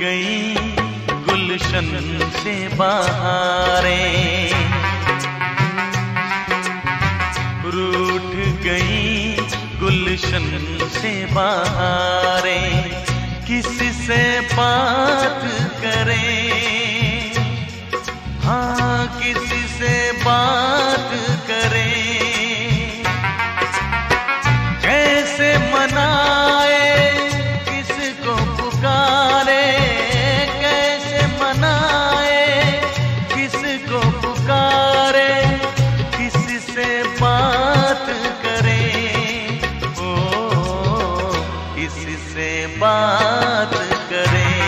गई गुलशन से बहारें, रूठ गई गुलशन से बहारें, किसी से बात करें, हाँ किसी से बात करें, कैसे मनाए किसको पुकारे, कैसे मनाए किसको पुकारे, किसी से बात करें, ओ किसी से बात करें,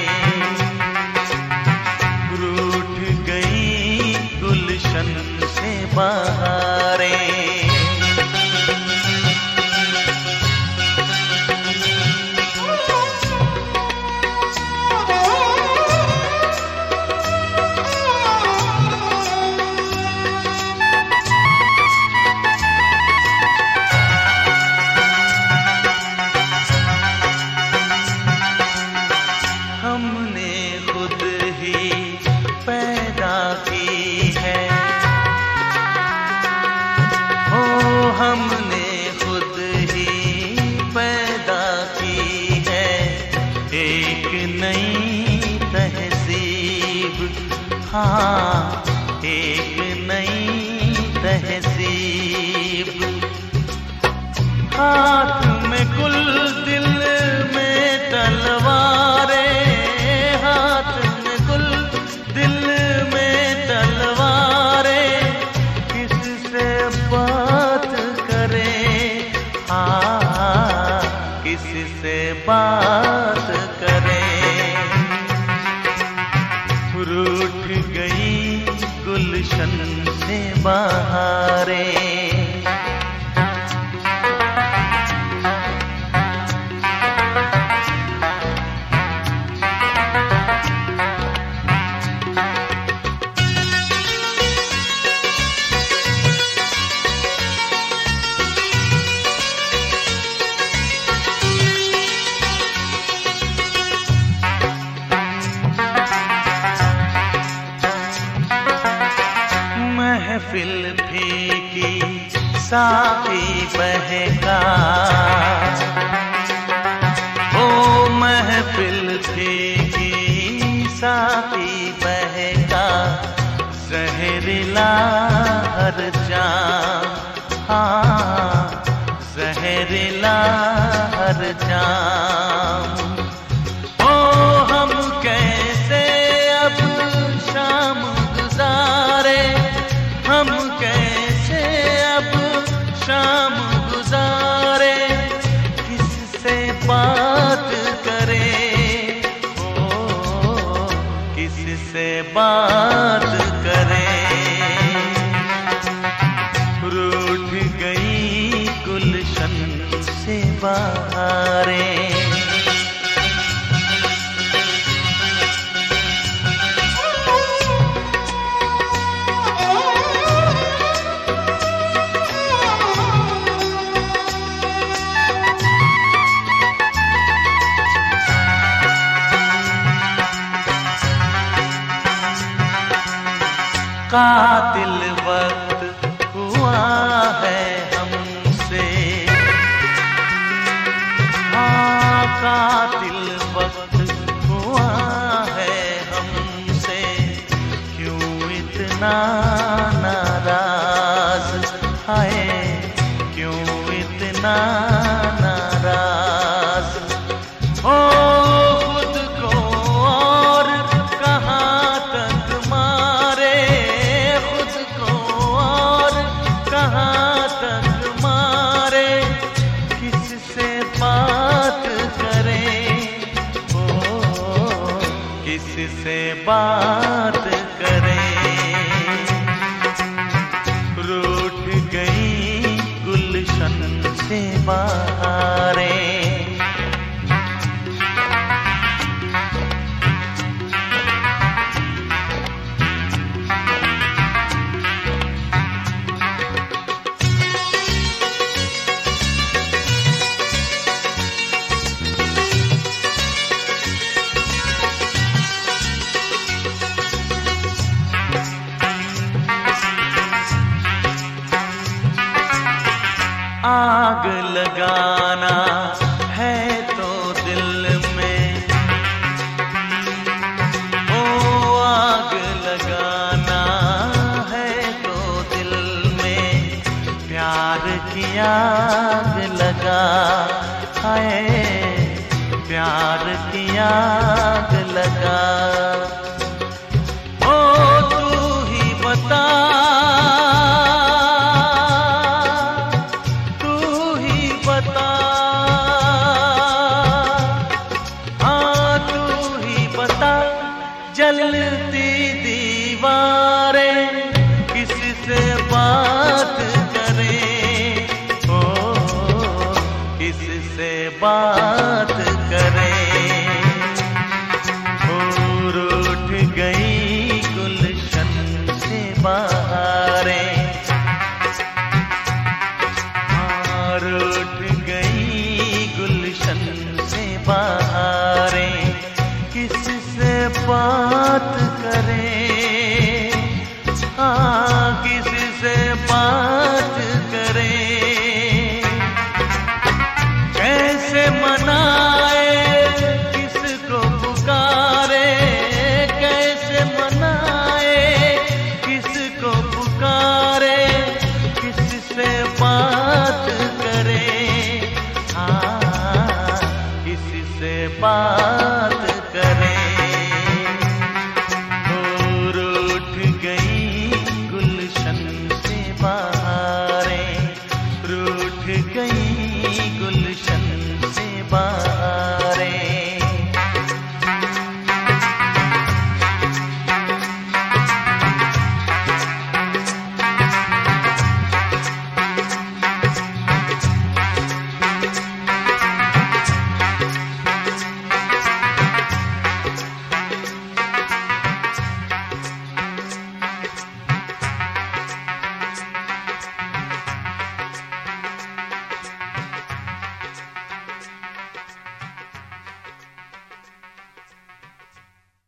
रूठ गई गुलशन से बहारें। हमने खुद ही पैदा की है, ओ हमने खुद ही पैदा की है, एक नई तहजीब, हाँ एक नई तहजीब, हाथ में गुल दिल में तलवारें, किसी से बात करें, रूठ गई गुलशन से बहारें। महफिल फीकी साकी बहका, ओ महफिल फीकी साकी बहका, जहरीला हर जाम, हाँ जहरीला हर जाम, ओ हम कैसे अब शाम गुजारे, हम कैसे अब शाम गुजारे, किससे बात करें, ओ किससे बात करें, रूठ गई गुलशन से बहारें। कातिल वक्त हुआ है हमसे, हाँ कातिल वक्त हुआ है हमसे, क्यों इतना नाराज, हाय क्यों इतना नाराज, ओ खुद को और कहाँ तक मारे, कहाँ तक मारे, किससे बात करें, ओ किससे बात करें, रूठ गई गुलशन से बहारें। आग लगाना है तो दिल में, ओ आग लगाना है तो दिल में, प्यार की आग लगा है, प्यार की आग लगा। ओ तू ही बता, तू ही बता, हाँ तू ही बता, जलती दीवारें किससे बात करें, ओ किससे बात करें। और उठ गई गुलशन से बहारें, और उठ गई गुलशन से बहारें, किससे बात करें, हाँ किससे बात करें। कैसे मनाए किसको पुकारे, कैसे मनाए किसको पुकारे, किससे बात करें, हाँ किससे बात करें। और उठ गई गुलशन से बहारें, रूठ गई गुलशन से बहारें।